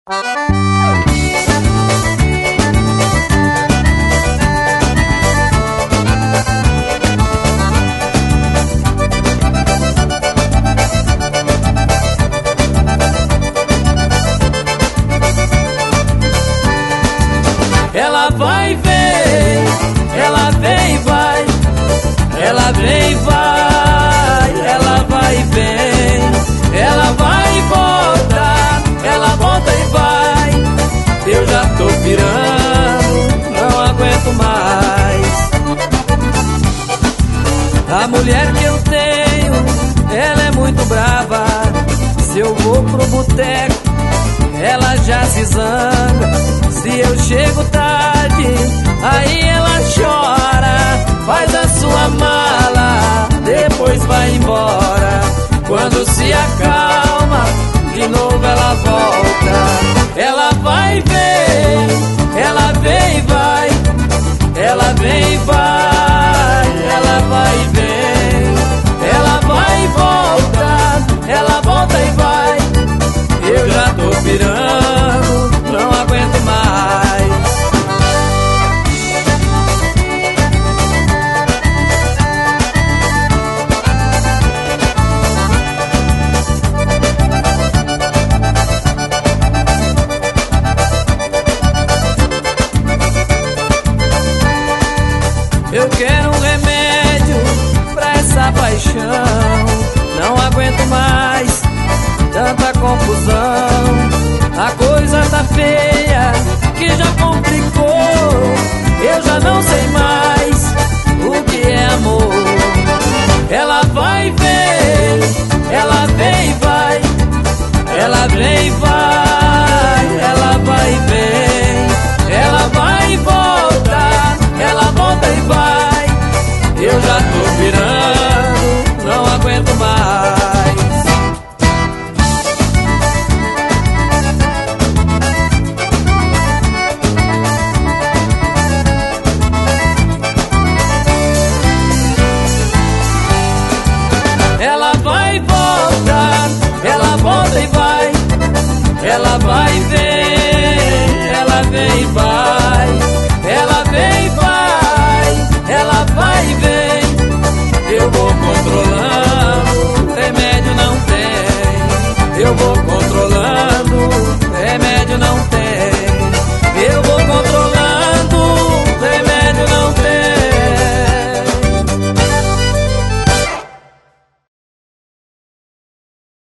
Ela vai ver, ela vem e vai, ela vem e vai, ela vai e vem, ela vai e volta, ela volta e vai. Eu já tô pirando, não aguento mais. A mulher que eu tenho, ela é muito brava. Se eu vou pro boteco, ela já se zanga. Se eu chego tarde, aí ela chora. Faz a sua mala, depois vai embora. Quando se acalma, de novo ela volta. Ela vai ver, ela vem e vai, ela vem e vai, ela vai e vem, ela vai e volta, ela volta e vai. Eu já tô pirando, não aguento mais. Eu quero um remédio pra essa paixão. Não aguento mais tanta confusão. A coisa tá feia, que já complicou. Eu já não sei mais o que é amor. Ela vai ver, ela vem e vai, ela vem e vai, ela vai e vem, ela vai e volta, ela volta e vai. Eu já tô pirando, não aguento mais. Ela vai e volta, ela vai e vem, ela vem e vai.